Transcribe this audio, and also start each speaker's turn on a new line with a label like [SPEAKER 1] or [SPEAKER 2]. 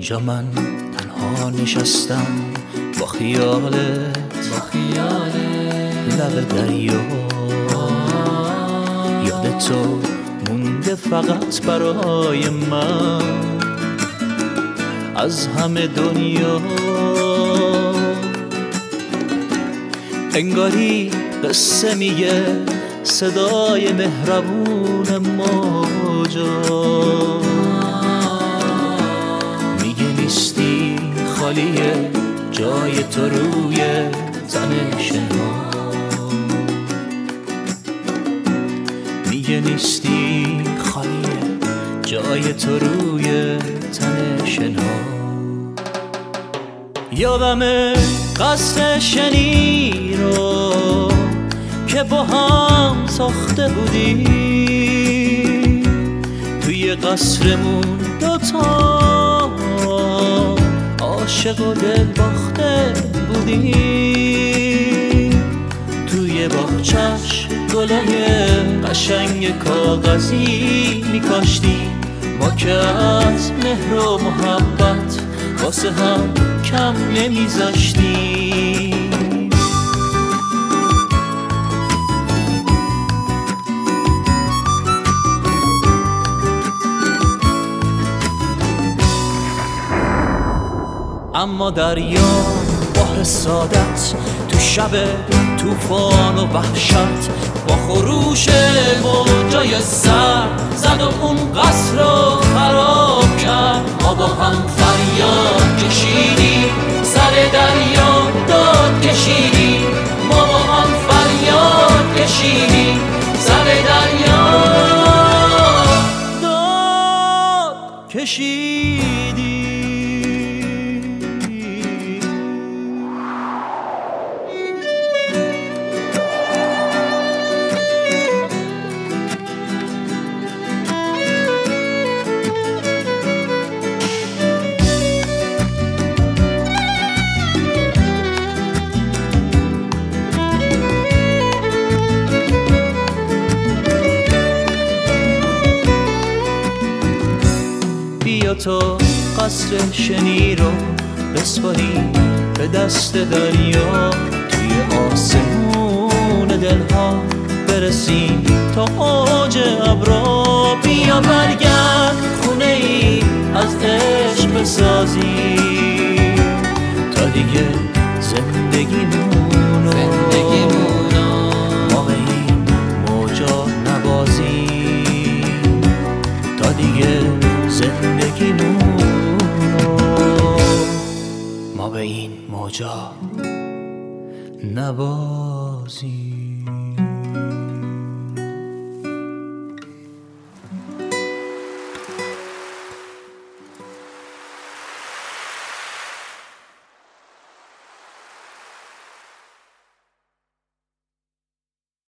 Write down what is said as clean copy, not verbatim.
[SPEAKER 1] اینجا من تنها نشستم با خیالت لب دریا، یاد تو مونده فقط برای من از همه دنیا. انگاری قصه میگه صدای مهربون موجا، میگه نیستی خالیه جای تو روی تن شنا، میگه نیستی خالیه جای تو روی تن شنا. یادم قصر شنی رو که با هم ساخته بودیم، توی قصرمون دوتا عاشق و دل باخته بودیم، توی باغچش گلای قشنگ کاغذی میکاشتیم، ما که از مهر و محبت واسه هم کم نمیذاشتیم. اما دریا با حسادت تو شب توفان و وحشت با خروش موجای سر زد و اون قصر رو خراب کرد. ما با هم فریاد کشیدیم، سر دریا داد کشیدیم، ما با هم فریاد کشیدیم، سر دریا داد کشیدیم. بیا تو قصر شنی رو بسپاری به دست دریا، توی آسمون دلها برسیم تا اوج ابرا. بیا برگرد خونه ای از عشق بسازیم تا دیگه زندگیمونو ما به این موجا نبازیم، تا دیگه زندگیمونو ما به این موجا نبازیم.